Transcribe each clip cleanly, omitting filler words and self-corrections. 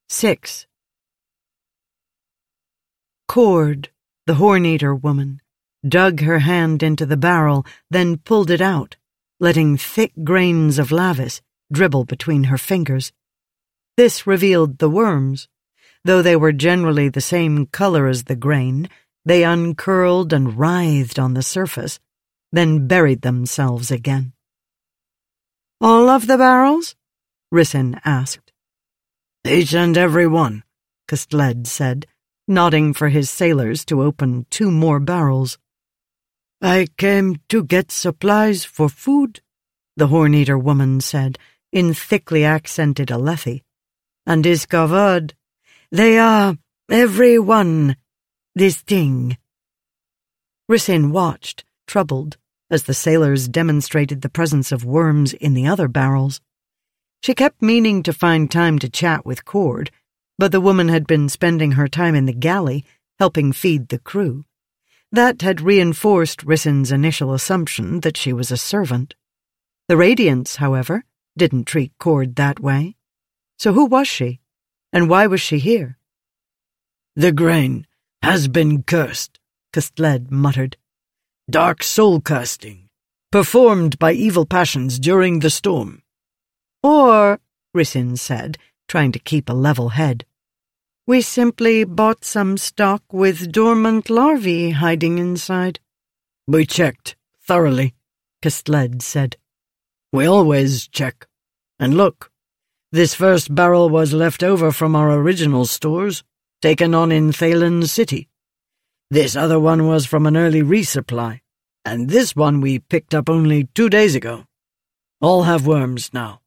6. Cord, the horn-eater woman, dug her hand into the barrel, then pulled it out, letting thick grains of lavis dribble between her fingers. This revealed the worms. Though they were generally the same color as the grain, they uncurled and writhed on the surface, then buried themselves again. "All of the barrels?" Rissyn asked. "Each and every one," Kastled said, nodding for his sailors to open 2 more barrels. "I came to get supplies for food," the horn-eater woman said, in thickly accented Alethi. "and discovered they are, every one, this thing." Rissyn watched, troubled, as the sailors demonstrated the presence of worms in the other barrels. She kept meaning to find time to chat with Cord, but the woman had been spending her time in the galley, helping feed the crew. That had reinforced Rissyn's initial assumption that she was a servant. The Radiants, however, didn't treat Cord that way. So who was she, and why was she here? "The grain has been cursed," Kastled muttered. "Dark soul casting, performed by evil passions during the storm." "Or," Rissyn said, trying to keep a level head, "we simply bought some stock with dormant larvae hiding inside." "We checked thoroughly," Kastled said. "We always check. And look, this first barrel was left over from our original stores, taken on in Thaylen City. This other one was from an early resupply, and this one we picked up only 2 days ago. All have worms now."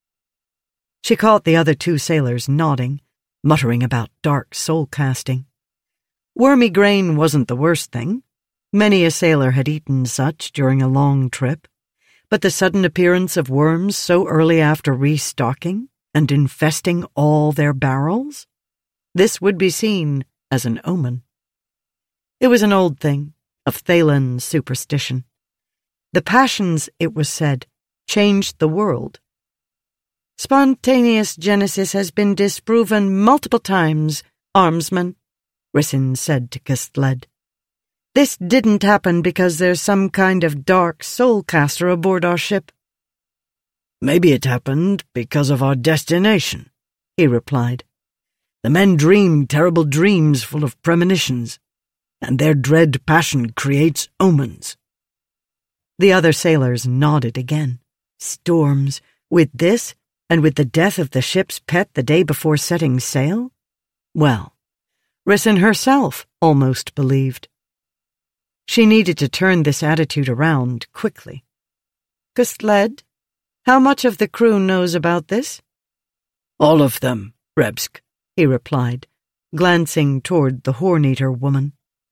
She caught the other 2 sailors nodding, muttering about dark soul casting. Wormy grain wasn't the worst thing. Many a sailor had eaten such during a long trip, but the sudden appearance of worms so early after restocking and infesting all their barrels? This would be seen as an omen. It was an old thing, of Thaylen superstition. The passions, it was said, changed the world. "Spontaneous genesis has been disproven multiple times, Armsman," Rissyn said to Kastled. "This didn't happen because there's some kind of dark soul caster aboard our ship." "Maybe it happened because of our destination," he replied. "The men dream terrible dreams full of premonitions, and their dread passion creates omens." The other sailors nodded again. Storms, with this, and with the death of the ship's pet the day before setting sail? Well, Rissyn herself almost believed. She needed to turn this attitude around quickly. "Kastled, how much of the crew knows about this?" "All of them, Rebsk," he replied, glancing toward the horn-eater woman.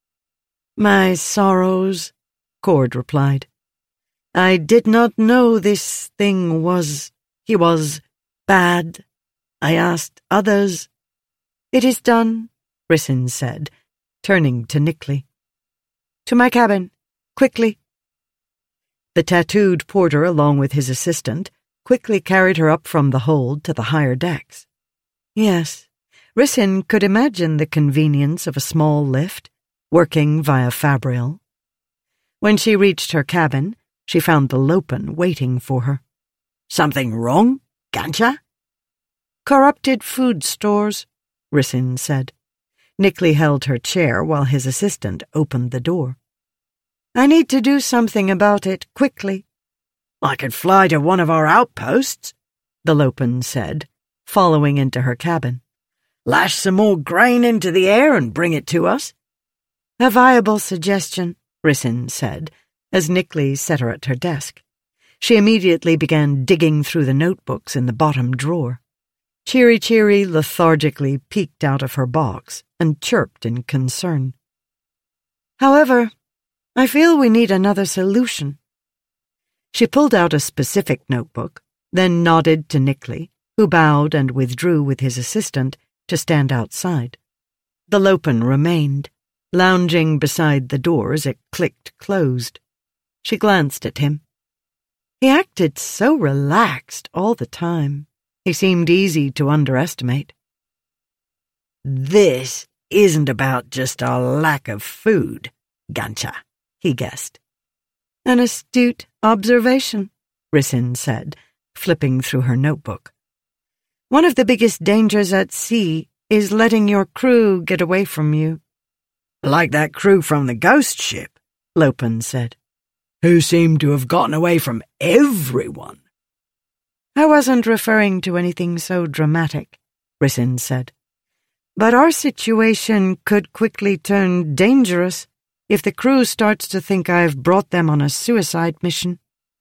"My sorrows," Cord replied. "I did not know this thing was... he was bad. I asked others." "It is done," Rissyn said, turning to Nickley. "To my cabin, quickly." The tattooed porter, along with his assistant, quickly carried her up from the hold to the higher decks. Yes, Rissyn could imagine the convenience of a small lift, working via Fabrial. When she reached her cabin, she found the Lopen waiting for her. "Something wrong, Gansha?" "Corrupted food stores," Rissyn said. Nickley held her chair while his assistant opened the door. "I need to do something about it, quickly." "I could fly to one of our outposts," the Lopen said, following into her cabin. "Lash some more grain into the air and bring it to us." "A viable suggestion," Rissyn said, as Nickley set her at her desk. She immediately began digging through the notebooks in the bottom drawer. Cheery lethargically peeked out of her box and chirped in concern. "However, I feel we need another solution." She pulled out a specific notebook, then nodded to Nickley, who bowed and withdrew with his assistant to stand outside. The Lopen remained, lounging beside the door as it clicked closed. She glanced at him. He acted so relaxed all the time. He seemed easy to underestimate. This isn't about just a lack of food, Gancha, he guessed. An astute observation, Rissyn said, flipping through her notebook. One of the biggest dangers at sea is letting your crew get away from you. Like that crew from the ghost ship, Lopen said, who seemed to have gotten away from everyone. I wasn't referring to anything so dramatic, Rissyn said. But our situation could quickly turn dangerous if the crew starts to think I've brought them on a suicide mission.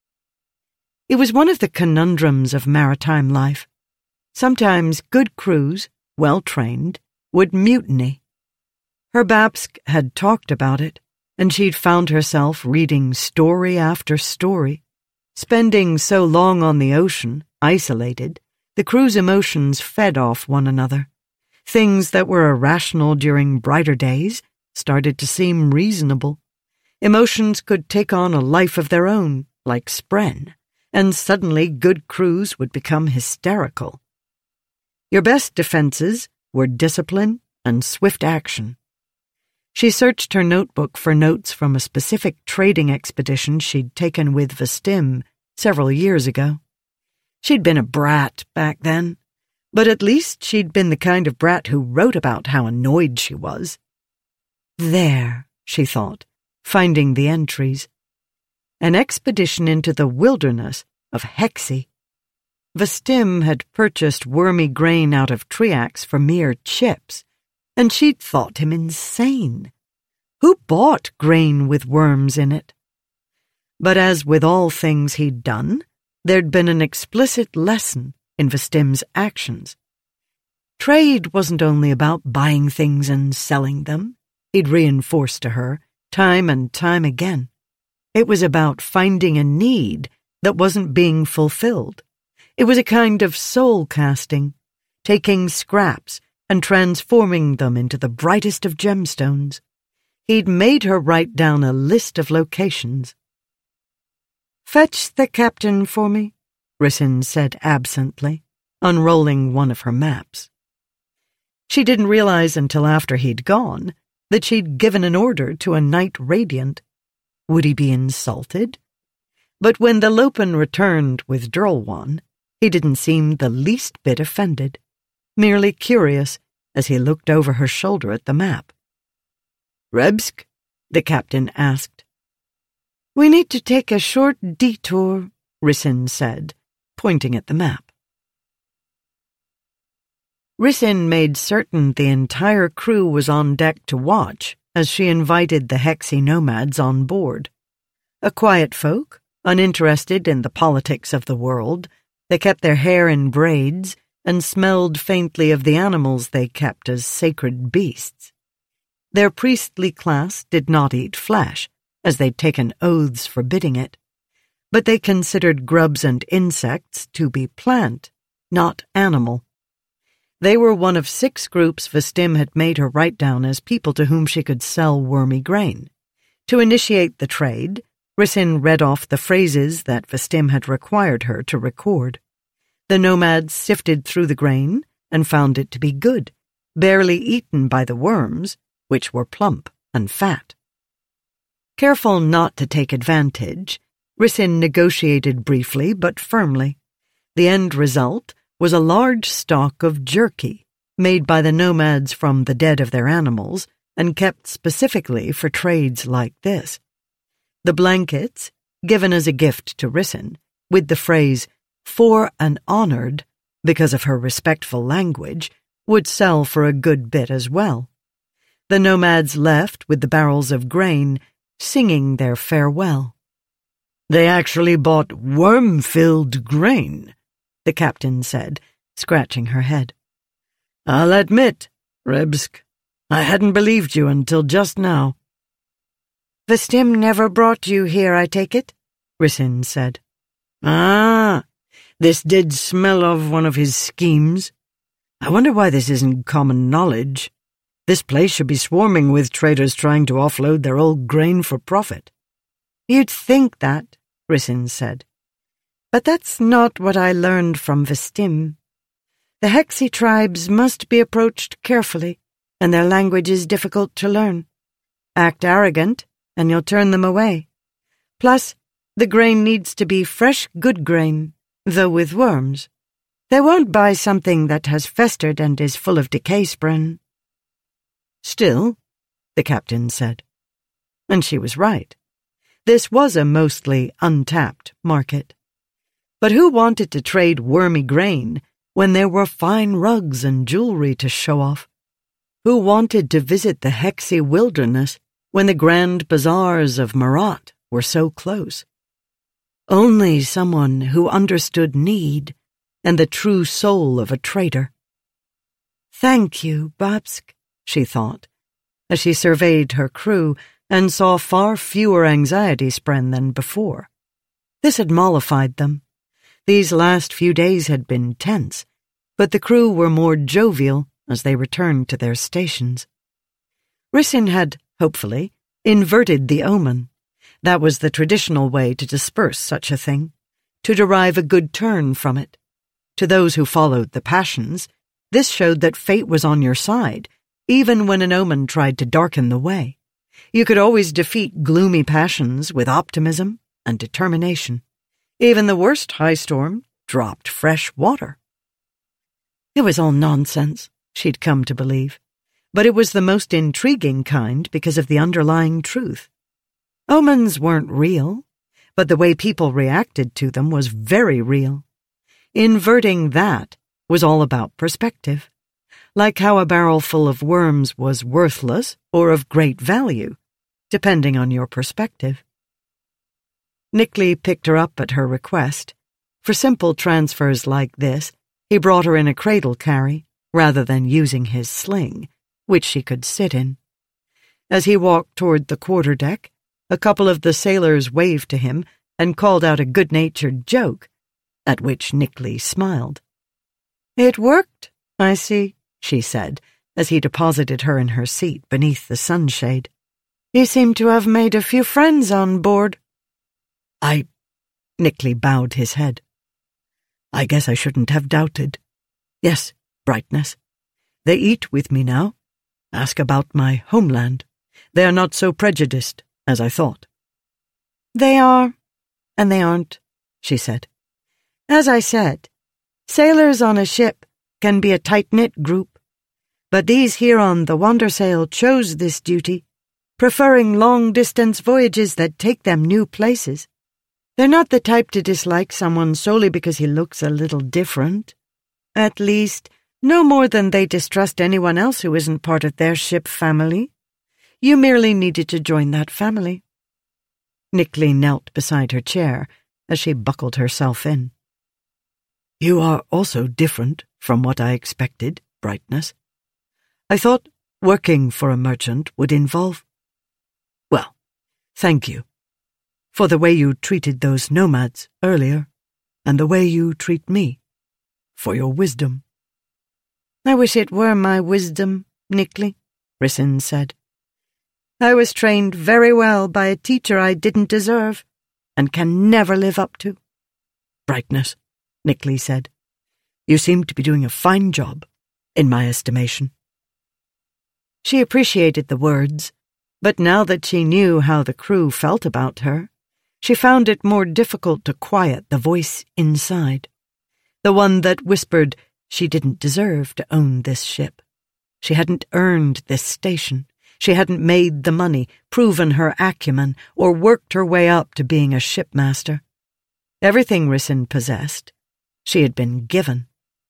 It was one of the conundrums of maritime life. Sometimes good crews, well-trained, would mutiny. Her Babsk had talked about it, and she'd found herself reading story after story. Spending so long on the ocean, isolated, the crew's emotions fed off one another. Things that were irrational during brighter days started to seem reasonable. Emotions could take on a life of their own, like Spren, and suddenly good crews would become hysterical. Your best defenses were discipline and swift action. She searched her notebook for notes from a specific trading expedition she'd taken with Vestim several years ago. She'd been a brat back then, but at least she'd been the kind of brat who wrote about how annoyed she was. There, she thought, finding the entries. An expedition into the wilderness of Hexy. Vestim had purchased wormy grain out of Triax for mere chips, and she'd thought him insane. Who bought grain with worms in it? But as with all things he'd done, there'd been an explicit lesson in Vestim's actions. Trade wasn't only about buying things and selling them, he'd reinforced to her, time and time again. It was about finding a need that wasn't being fulfilled. It was a kind of soul casting, taking scraps and transforming them into the brightest of gemstones. He'd made her write down a list of locations. "Fetch the captain for me," Rissyn said absently, unrolling one of her maps. She didn't realize until after he'd gone that she'd given an order to a Knight Radiant. Would he be insulted? But when the Lopen returned with Drolwan, he didn't seem the least bit offended, merely curious as he looked over her shoulder at the map. "Rebsk?" the captain asked. "We need to take a short detour," Rissyn said, pointing at the map. Rissyn made certain the entire crew was on deck to watch as she invited the Hexy nomads on board. A quiet folk, uninterested in the politics of the world, they kept their hair in braids and smelled faintly of the animals they kept as sacred beasts. Their priestly class did not eat flesh, as they'd taken oaths forbidding it, but they considered grubs and insects to be plant, not animal. They were one of 6 groups Vestim had made her write down as people to whom she could sell wormy grain. To initiate the trade, Rissyn read off the phrases that Vestim had required her to record. The nomads sifted through the grain and found it to be good, barely eaten by the worms, which were plump and fat. Careful not to take advantage, Rissyn negotiated briefly but firmly. The end result was a large stock of jerky, made by the nomads from the dead of their animals and kept specifically for trades like this. The blankets, given as a gift to Rissyn, with the phrase, "for an honored," because of her respectful language, would sell for a good bit as well. The nomads left with the barrels of grain, singing their farewell. "They actually bought worm-filled grain," the captain said, scratching her head. "I'll admit, Rebsk, I hadn't believed you until just now." "Vestim never brought you here, I take it?" Rissyn said. "Ah, this did smell of one of his schemes. I wonder why this isn't common knowledge. This place should be swarming with traders trying to offload their old grain for profit." "You'd think that," Rissyn said. "But that's not what I learned from Vestim. The Hexi tribes must be approached carefully, and their language is difficult to learn. Act arrogant, and you'll turn them away. Plus, the grain needs to be fresh, good grain, though with worms. They won't buy something that has festered and is full of decay spren. Still, the captain said. And she was right. This was a mostly untapped market. But who wanted to trade wormy grain when there were fine rugs and jewelry to show off? Who wanted to visit the Hexi wilderness when the grand bazaars of Marat were so close? Only someone who understood need and the true soul of a trader. Thank you, Babsk, she thought, as she surveyed her crew and saw far fewer anxiety spren than before. This had mollified them. These last few days had been tense, but the crew were more jovial as they returned to their stations. Rissyn had, hopefully, inverted the omen. That was the traditional way to disperse such a thing, to derive a good turn from it. To those who followed the passions, this showed that fate was on your side, even when an omen tried to darken the way. You could always defeat gloomy passions with optimism and determination. Even the worst high storm dropped fresh water. It was all nonsense, she'd come to believe, but it was the most intriguing kind because of the underlying truth. Omens weren't real, but the way people reacted to them was very real. Inverting that was all about perspective, like how a barrel full of worms was worthless or of great value, depending on your perspective. Nickley picked her up at her request. For simple transfers like this, he brought her in a cradle carry, rather than using his sling, which she could sit in. As he walked toward the quarterdeck, a couple of the sailors waved to him and called out a good-natured joke, at which Nickley smiled. "It worked, I see," she said, as he deposited her in her seat beneath the sunshade. "You seem to have made a few friends on board." Nickley bowed his head. "I guess I shouldn't have doubted. Yes, Brightness. They eat with me now. Ask about my homeland. They are not so prejudiced as I thought." "They are, and they aren't," she said. "As I said, sailors on a ship can be a tight-knit group, but these here on the Wandersail chose this duty, preferring long-distance voyages that take them new places. They're not the type to dislike someone solely because he looks a little different. At least, no more than they distrust anyone else who isn't part of their ship family. You merely needed to join that family." Nickley knelt beside her chair as she buckled herself in. "You are also different from what I expected, Brightness. I thought working for a merchant would involve... Well, thank you. For the way you treated those nomads earlier, and the way you treat me. For your wisdom." "I wish it were my wisdom, Nickley," Rissyn said. "I was trained very well by a teacher I didn't deserve, and can never live up to." "Brightness," Nickley said. "You seem to be doing a fine job, in my estimation." She appreciated the words, but now that she knew how the crew felt about her, she found it more difficult to quiet the voice inside, the one that whispered she didn't deserve to own this ship. She hadn't earned this station. She hadn't made the money, proven her acumen, or worked her way up to being a shipmaster. Everything Rissyn possessed, she had been given.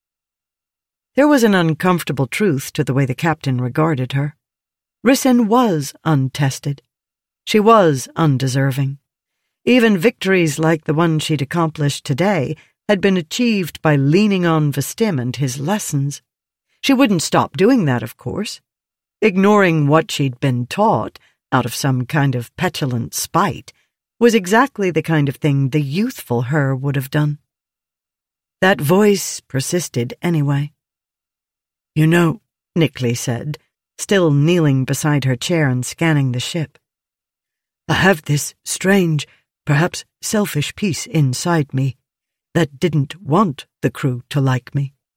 There was an uncomfortable truth to the way the captain regarded her. Rissyn was untested. She was undeserving. Even victories like the one she'd accomplished today had been achieved by leaning on Vistim and his lessons. She wouldn't stop doing that, of course. Ignoring what she'd been taught, out of some kind of petulant spite, was exactly the kind of thing the youthful her would have done. That voice persisted anyway. "You know," Nickley said, still kneeling beside her chair and scanning the ship, "I have this strange, perhaps selfish piece inside me that didn't want the crew to like me.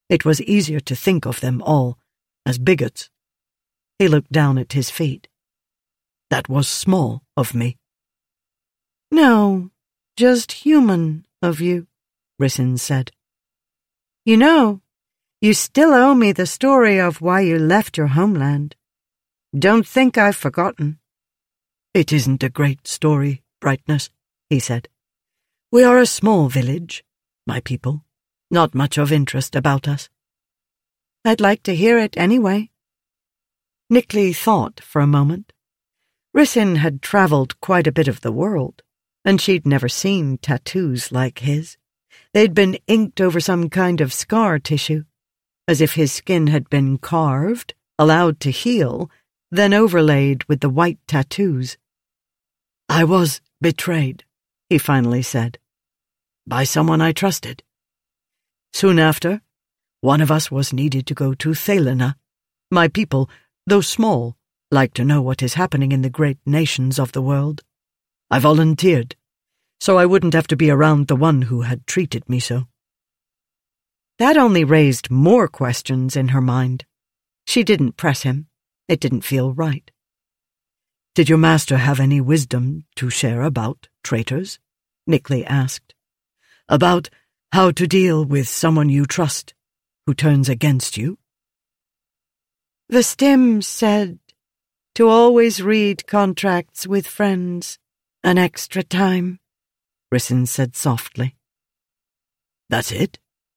It was easier to think of them all as bigots. He looked down at his feet. That was small of me. No, just human of you, Rissyn said. You know, you still owe me the story of why you left your homeland. Don't think I've forgotten. It isn't a great story, Brightness, he said. We are a small village, my people. Not much of interest about us. I'd like to hear it anyway. Nickley thought for a moment. Rissyn had travelled quite a bit of the world, and she'd never seen tattoos like his. They'd been inked over some kind of scar tissue, as if his skin had been carved, allowed to heal, then overlaid with the white tattoos. I was betrayed, he finally said, by someone I trusted. Soon after, one of us was needed to go to Thelena. My people, though small, like to know what is happening in the great nations of the world. I volunteered, so I wouldn't have to be around the one who had treated me so. That only raised more questions in her mind. She didn't press him. It didn't feel right. Did your master have any wisdom to share about traitors? Nickley asked. About how to deal with someone you trust, who turns against you? Vestim said to always read contracts with friends an extra time, Rissyn said softly. That's it?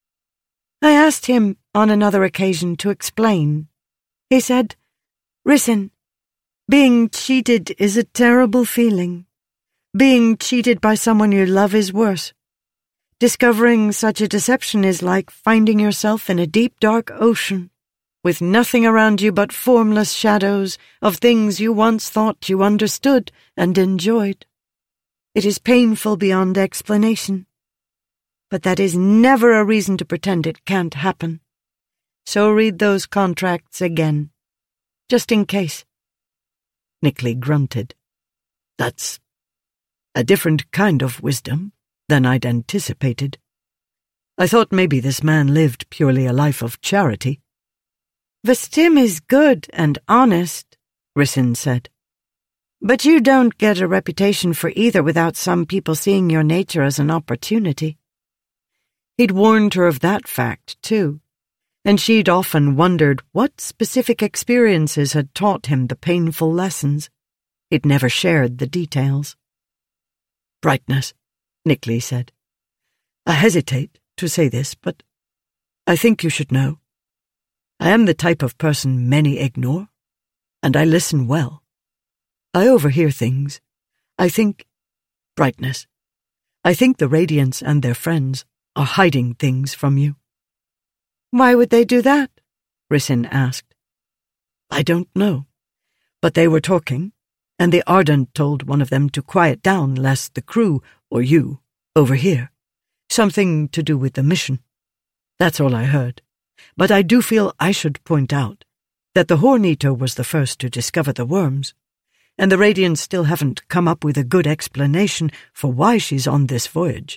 I asked him on another occasion to explain. He said, Rissyn, being cheated is a terrible feeling. Being cheated by someone you love is worse. Discovering such a deception is like finding yourself in a deep, dark ocean, with nothing around you but formless shadows of things you once thought you understood and enjoyed. It is painful beyond explanation, but that is never a reason to pretend it can't happen. So read those contracts again, just in case. Nickley grunted. That's a different kind of wisdom than I'd anticipated. I thought maybe this man lived purely a life of charity. Vestim is good and honest, Rissyn said. But you don't get a reputation for either without some people seeing your nature as an opportunity. He'd warned her of that fact, too, and she'd often wondered what specific experiences had taught him the painful lessons. He'd never shared the details. Brightness, Nickley said. I hesitate to say this, but I think you should know. I am the type of person many ignore, and I listen well. I overhear things. I think, Brightness, I think the Radiants and their friends are hiding things from you. Why would they do that? Rissyn asked. I don't know, but they were talking, and the Ardent told one of them to quiet down lest the crew, or you, overhear. Something to do with the mission. That's all I heard. But I do feel I should point out that the Horn-Eater was the first to discover the worms, and the Radiants still haven't come up with a good explanation for why she's on this voyage.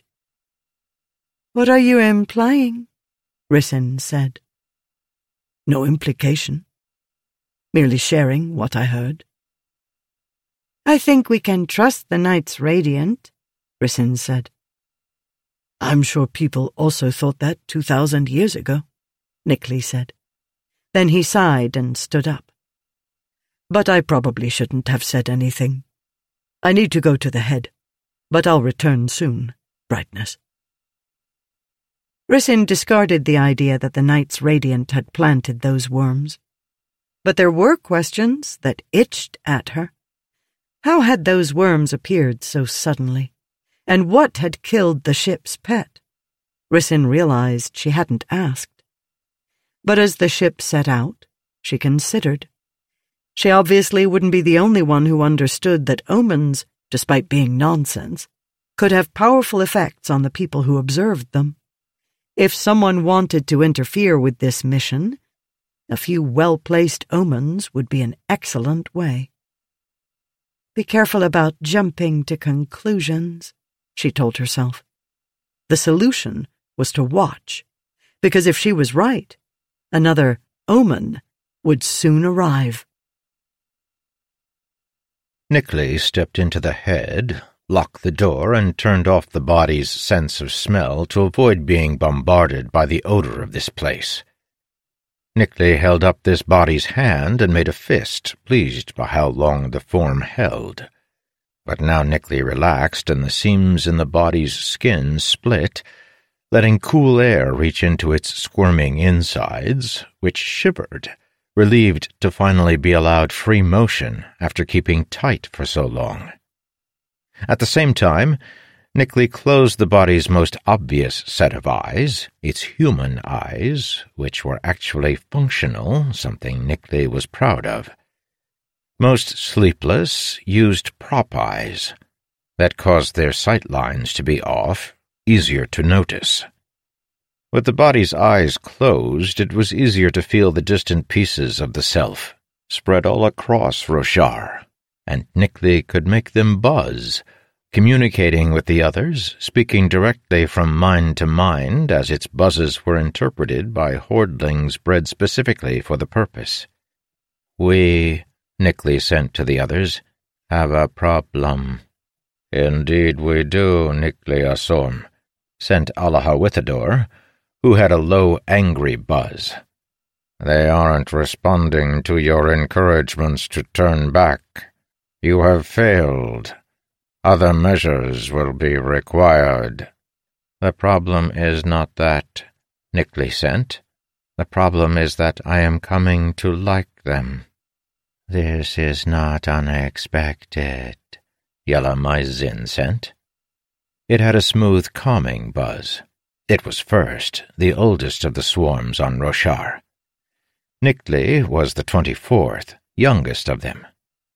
What are you implying? Rissyn said. No implication. Merely sharing what I heard. I think we can trust the Knights Radiant, Rissyn said. I'm sure people also thought that 2,000 years ago, Nickley said. Then he sighed and stood up. But I probably shouldn't have said anything. I need to go to the head, but I'll return soon, Brightness. Rissyn discarded the idea that the Knights Radiant had planted those worms. But there were questions that itched at her. How had those worms appeared so suddenly? And what had killed the ship's pet? Rissyn realized she hadn't asked. But as the ship set out, she considered. She obviously wouldn't be the only one who understood that omens, despite being nonsense, could have powerful effects on the people who observed them. If someone wanted to interfere with this mission, a few well-placed omens would be an excellent way. Be careful about jumping to conclusions, she told herself. The solution was to watch, because if she was right, another omen would soon arrive. Nikley stepped into the head, locked the door, and turned off the body's sense of smell to avoid being bombarded by the odor of this place. Nikley held up this body's hand and made a fist, pleased by how long the form held. But now Nikley relaxed, and the seams in the body's skin split, letting cool air reach into its squirming insides, which shivered, relieved to finally be allowed free motion after keeping tight for so long. At the same time, Nikley closed the body's most obvious set of eyes, its human eyes, which were actually functional, something Nikley was proud of. Most sleepless used prop eyes that caused their sight lines to be off, easier to notice. With the body's eyes closed, it was easier to feel the distant pieces of the self spread all across Roshar, and Nikley could make them buzz, communicating with the others, speaking directly from mind to mind as its buzzes were interpreted by hordlings bred specifically for the purpose. "We," Nikley sent to the others, "have a problem." "Indeed we do, Nikley Asorm," sent Alahawithador, who had a low, angry buzz. "They aren't responding to your encouragements to turn back. You have failed. Other measures will be required." "The problem is not that," Nikley sent. "The problem is that I am coming to like them." "This is not unexpected," Yala-Maizin sent. It had a smooth, calming buzz. It was first, the oldest of the swarms on Roshar. Nikley was the 24th, youngest of them.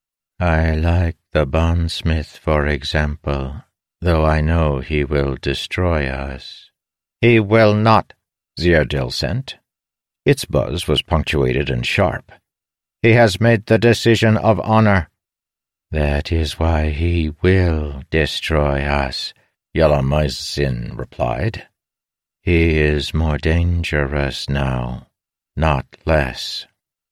"I like the bondsmith, for example, though I know he will destroy us." "He will not," Ziardil sent. Its buzz was punctuated and sharp. "He has made the decision of honor." "That is why he will destroy us," Yala-Maizin replied. "He is more dangerous now, not less."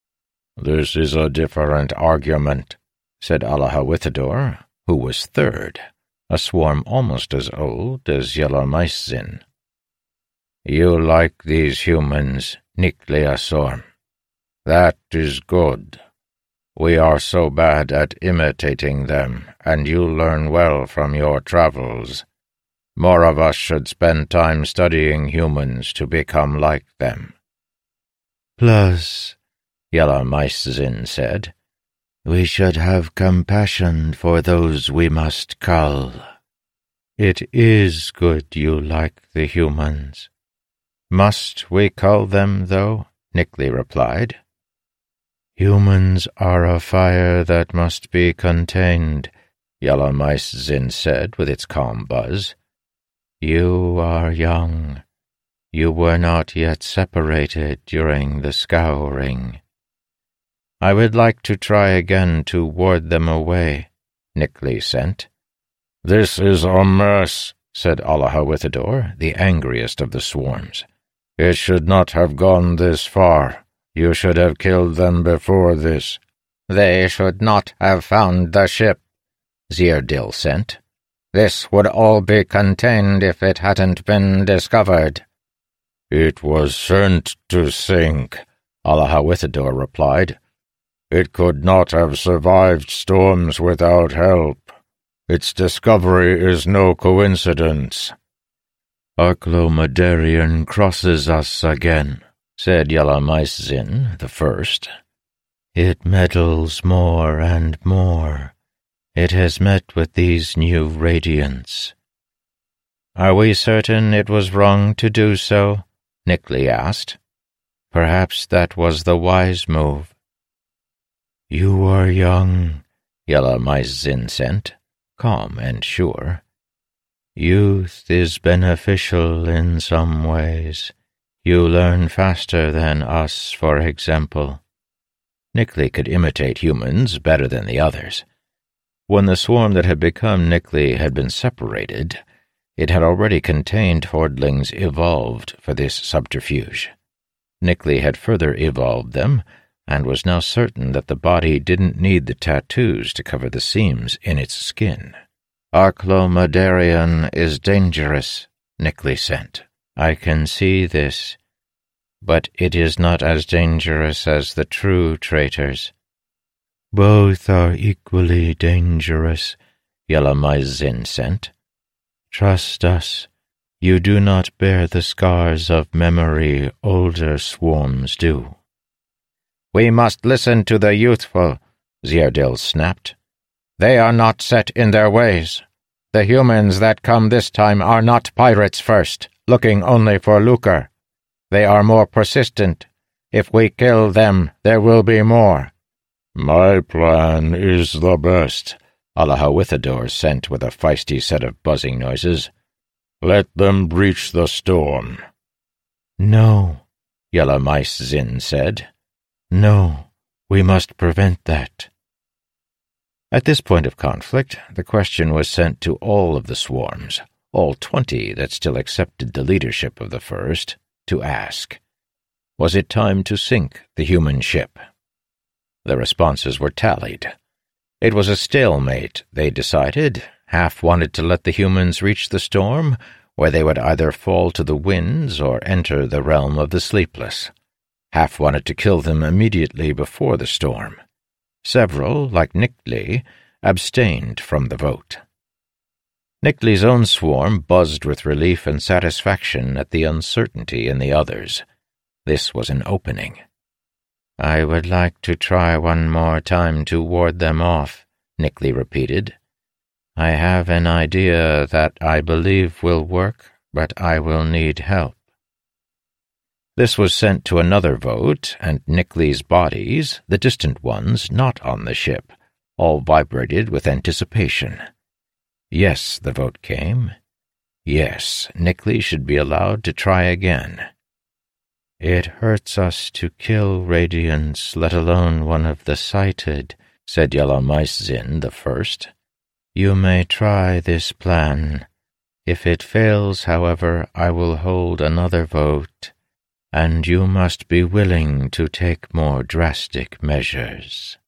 "This is a different argument," said Alahawithador, who was third, a swarm almost as old as Yala-Maizin. "You like these humans, Nikley Asorm. That is good. We are so bad at imitating them, and you learn well from your travels. More of us should spend time studying humans to become like them." "Plus," Yala-Maizin said, "we should have compassion for those we must cull. It is good you like the humans." "Must we cull them, though?" Nikley replied. "Humans are a fire that must be contained," Yala-Maizin said with its calm buzz. "You are young. You were not yet separated during the scouring." "I would like to try again to ward them away," Nikley sent. "This is a mess," said Alahawithador, the angriest of the swarms. "It should not have gone this far. You should have killed them before this." "They should not have found the ship," Ziardil sent. "This would all be contained if it hadn't been discovered." "It was sent to sink," Alahawithador replied. "It could not have survived storms without help. Its discovery is no coincidence." "Aklo-Madarian crosses us again," said Yala-Maizin, the first. "It meddles more and more. It has met with these new radiants." "Are we certain it was wrong to do so?" Nikley asked. "Perhaps that was the wise move." "You are young," Yala-Maizin sent, calm and sure. "Youth is beneficial in some ways. You learn faster than us, for example." Nikley could imitate humans better than the others. When the swarm that had become Nikley had been separated, It had already contained hordlings evolved for this subterfuge. Nikley had further evolved them, and was now certain that the body didn't need the tattoos to cover the seams in its skin. "Archlomedarion is dangerous," Nikley sent. "I can see this, but it is not as dangerous as the true traitors." "Both are equally dangerous," Yellamizin sent. "Trust us. You do not bear the scars of memory older swarms do." "We must listen to the youthful," Ziardil snapped. "They are not set in their ways. The humans that come this time are not pirates first, looking only for lucre. They are more persistent. If we kill them, there will be more." "My plan is the best," Alahawithador sent with a feisty set of buzzing noises. "Let them breach the storm." "No," Yellamizin said. "No, we must prevent that." At this point of conflict, the question was sent to all of the swarms, all 20 that still accepted the leadership of the first, to ask, was it time to sink the human ship? The responses were tallied. It was a stalemate, they decided. Half wanted to let the humans reach the storm, where they would either fall to the winds or enter the realm of the sleepless. Half wanted to kill them immediately before the storm. Several, like Nikley, abstained from the vote. Nikley's own swarm buzzed with relief and satisfaction at the uncertainty in the others. This was an opening. "I would like to try one more time to ward them off," Nikley repeated. "I have an idea that I believe will work, but I will need help." This was sent to another vote, and Nikley's bodies, the distant ones not on the ship, all vibrated with anticipation. Yes, the vote came. Yes, Nikley should be allowed to try again. "It hurts us to kill Radiants, let alone one of the sighted," said Yellamizin the first. "You may try this plan. If it fails, however, I will hold another vote, and you must be willing to take more drastic measures."